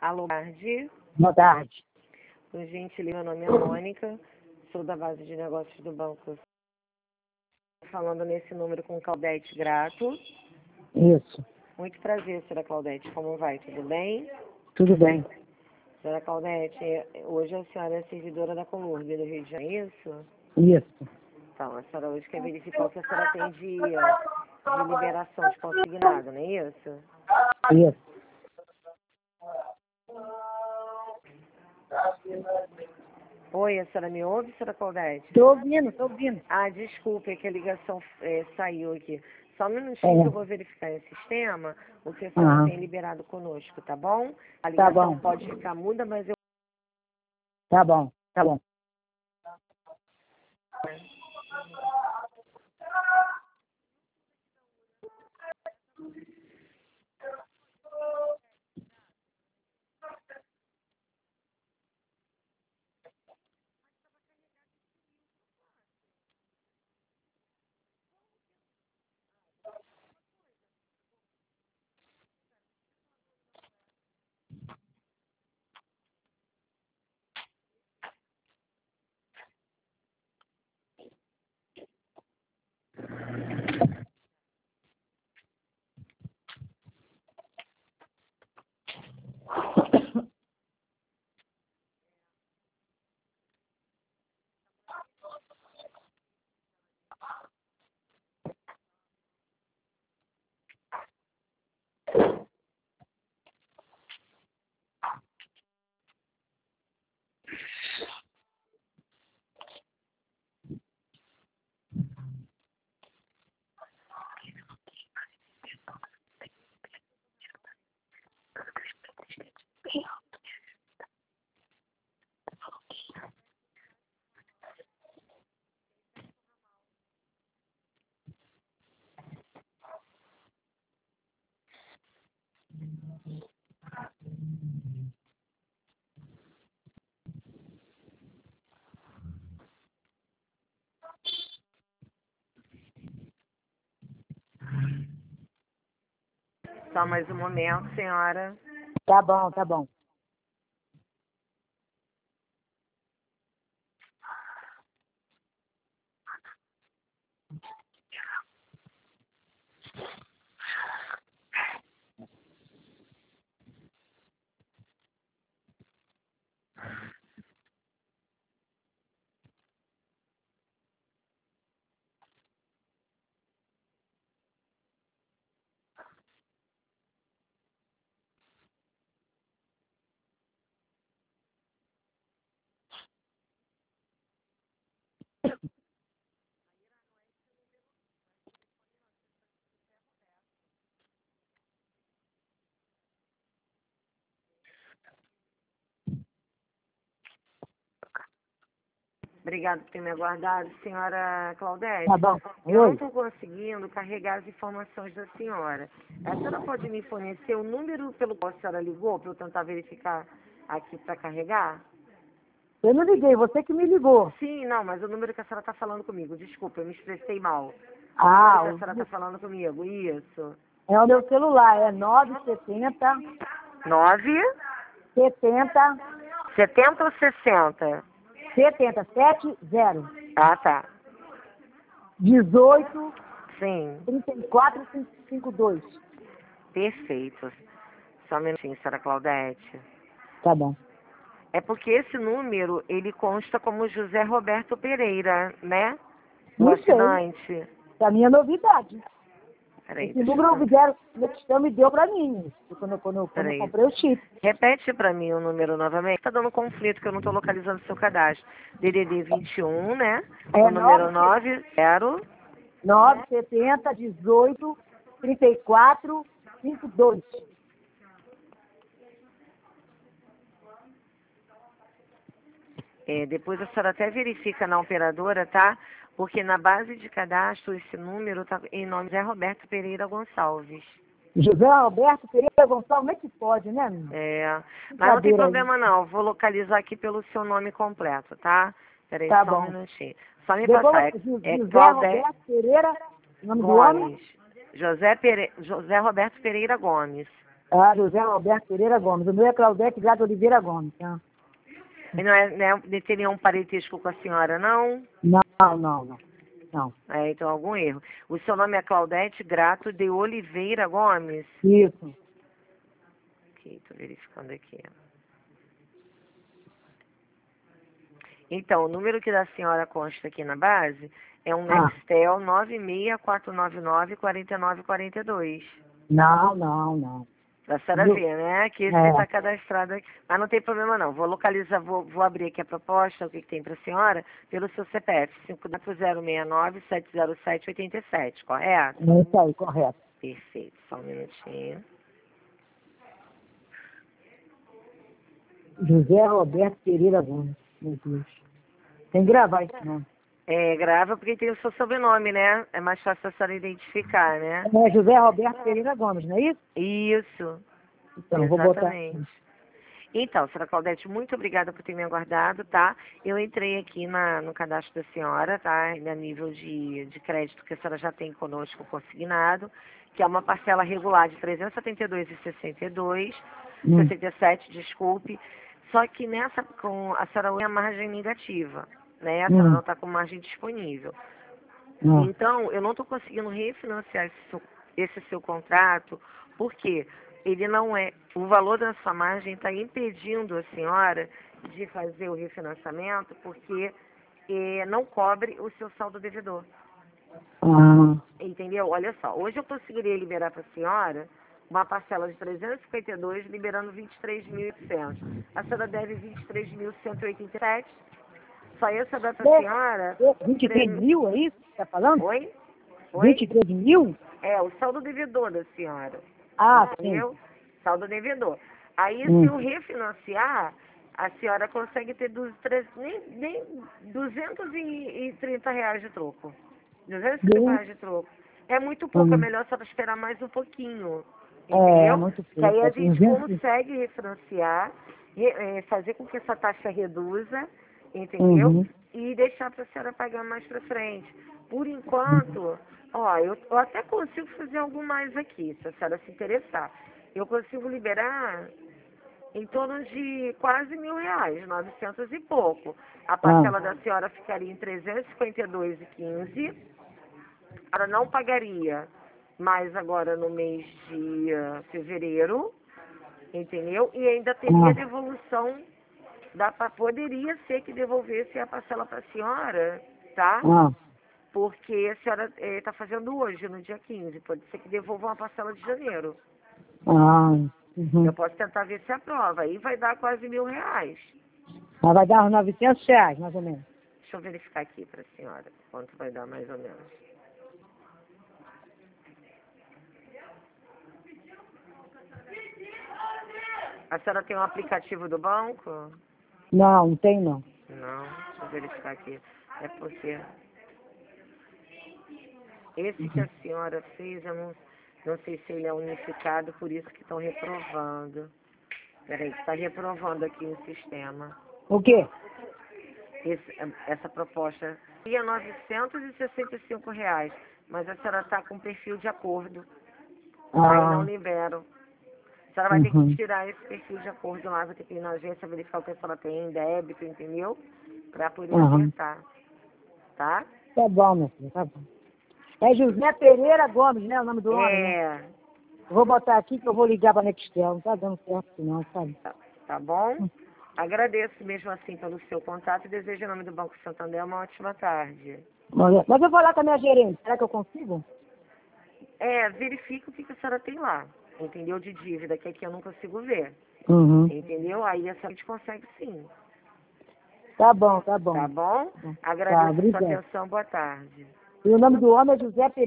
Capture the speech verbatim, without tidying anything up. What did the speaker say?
Alô, boa tarde. Boa tarde. Por gentileza, meu nome é Mônica, sou da base de negócios do banco. Falando nesse número com Claudete Grato. Isso. Muito prazer, senhora Claudete. Como vai? Tudo bem? Tudo bem. Senhora Claudete, hoje a senhora é servidora da Colurb do Rio de Janeiro, isso? Isso. Então, a senhora hoje quer verificar se a senhora tem dia de liberação de consignado, não é isso? Isso. Oi, a senhora me ouve, senhora Claudete? Estou ouvindo, estou ouvindo. Ah, desculpe, é que a ligação é, saiu aqui. Só um minutinho É. que eu vou verificar em sistema o que a senhora Aham. tem liberado conosco, tá bom? A Tá ligação bom. pode ficar muda, mas eu... Tá bom, tá bom. Só mais um momento, senhora. Tá bom, tá bom. Obrigada por ter me aguardado, senhora Claudete. Tá bom. Eu não Oi. estou conseguindo carregar as informações da senhora. A senhora pode me fornecer o número pelo qual a senhora ligou para eu tentar verificar aqui para carregar? Eu não liguei, você que me ligou. Sim, não, mas o número que a senhora está falando comigo. Desculpa, eu me expressei mal. O Ah, número que a senhora está o- falando comigo, isso. é o meu celular, é nove setenta, Nove? setenta, Setenta ou sessenta? setenta, sete zero, Ah, tá. dezoito, Sim, trinta e quatro, cinquenta e dois. perfeito. Só um minutinho, senhora Claudete. Tá bom. É porque esse número, ele consta como José Roberto Pereira, né? O Não sei. assinante. É a minha novidade. Peraí, Esse deixa eu número o con- Guilherme Lexão me deu pra mim, quando, eu- quando, eu- quando eu Peraí. comprei o chip. Repete pra mim o número novamente. Tá dando conflito que eu não tô localizando o seu cadastro. D D D vinte e um, né? É O número nove nove zero. nove setenta, dezoito, trinta e quatro, cinquenta e dois. É, depois a senhora até verifica na operadora, tá? Porque na base de cadastro esse número tá em nome de Zé Roberto Pereira Gonçalves. José Alberto Pereira Gonçalves, como é que pode, né? É, mas não tem Brincadeira aí. problema não, vou localizar aqui pelo seu nome completo, tá? Peraí, Tá só um bom. minutinho. Só me Depois, passar, é, Ju- é José Claudete Roberto Pereira, nome do homem, Gomes. José, Pere... José Roberto Pereira Gomes. Ah, José Roberto Pereira Gomes. O meu é Claudete Grato Oliveira Gomes, tá? E não é, né, não tem nenhum parentesco com a senhora, não? Não, não, não. Não. É, então algum erro. O seu nome é Claudete Grato de Oliveira Gomes? Isso. Ok, tô verificando aqui. Então, o número que da senhora consta aqui na base é um Ah. Nextel nove seis quatro nove nove, quatro nove quatro dois. Não, não, não. Pra senhora Viu? ver, né? Que esse É. está cadastrado aqui. Mas não tem problema não. Vou localizar, vou, vou abrir aqui a proposta, o que, que tem para a senhora, pelo seu C P F, cinco zero seis nove, sete zero sete, oito sete, correto? É isso aí, correto. Perfeito, só um minutinho. José Roberto Pereira Gomes. Meu Deus. Tem que gravar isso, não. É, grava porque tem o seu sobrenome, né? É mais fácil a senhora identificar, né? É José Roberto Pereira Gomes, não é isso? Isso, Então, vou botar. exatamente. Então, senhora Claudete, muito obrigada por ter me aguardado, tá? Eu entrei aqui na, no cadastro da senhora, tá? A nível de, de crédito que a senhora já tem conosco consignado, que é uma parcela regular de trezentos e setenta e dois reais e sessenta e dois Hum. sessenta e sete, desculpe. Só que nessa, com a senhora tem a margem negativa, né? A senhora Hum. não está com margem disponível. Hum. Então, eu não estou conseguindo refinanciar esse seu, esse seu contrato, porque ele não é, o valor da sua margem está impedindo a senhora de fazer o refinanciamento, porque eh, não cobre o seu saldo devedor. Ah. Entendeu? Olha só, hoje eu conseguiria liberar para a senhora uma parcela de trezentos e cinquenta e dois, liberando vinte e três mil e oitocentos. A senhora deve vinte e três mil cento e oitenta e sete. Só essa dá para a senhora... vinte e três mil, é isso que você está falando? Oi? Oi? vinte e três mil? É, o saldo devedor da senhora. Ah, Entendeu? sim. Saldo devedor. Aí, Hum. se eu refinanciar, a senhora consegue ter dos, três, nem, nem duzentos e trinta reais de troco. duzentos e trinta reais de troco. É muito pouco, é Hum. melhor só esperar mais um pouquinho. É, Entendeu? muito Que aí a pouco. gente duzentos. consegue refinanciar, re- eh, fazer com que essa taxa reduza, entendeu? Uhum. E deixar para a senhora pagar mais para frente. Por enquanto, ó, eu, eu até consigo fazer algo mais aqui, se a senhora se interessar. Eu consigo liberar em torno de quase mil reais, novecentos e pouco. A parcela Ah. da senhora ficaria em trezentos e cinquenta e dois reais e quinze centavos. A senhora não pagaria mais agora no mês de uh, fevereiro, entendeu? E ainda teria Ah. devolução, da, poderia ser que devolvesse a parcela para a senhora, tá? Ah. Porque a senhora está fazendo hoje, no dia quinze. Pode ser que devolva uma parcela de janeiro. Ah. Uhum. Eu posso tentar ver se aprova. Aí vai dar quase mil reais. Mas vai dar uns novecentos reais, mais ou menos. Deixa eu verificar aqui para a senhora quanto vai dar mais ou menos. A senhora tem um aplicativo do banco? Não, não tem não. Não, deixa eu verificar aqui. É porque esse que a senhora fez, eu não, não sei se ele é unificado, por isso que estão reprovando. Peraí, está reprovando aqui o sistema. O quê? Esse, essa proposta seria novecentos e sessenta e cinco reais, mas a senhora está com perfil de acordo. Aí não Ah. libero. A senhora vai ter que Uhum. tirar esse perfil de acordo lá, vai ter que ir na agência verificar o que a senhora tem em débito, entendeu? Para poder Uhum. acertar. Tá? Tá bom, meu filho, tá bom. É José Pereira Gomes, né? O nome do homem, né? É. Eu vou botar aqui que eu vou ligar pra Nextel. Não tá dando certo não, sabe? Tá, tá bom? Agradeço mesmo assim pelo seu contato e desejo em nome do Banco Santander uma ótima tarde. Mas mas eu vou lá com a minha gerente. Será que eu consigo? É, verifica o que que a senhora tem lá, entendeu? De dívida, que aqui eu não consigo ver. Uhum. Entendeu? Aí a gente consegue sim. Tá bom, tá bom. Tá bom? Tá, Agradeço a sua obrigado. atenção. Boa tarde. E o nome do homem é José Pereira.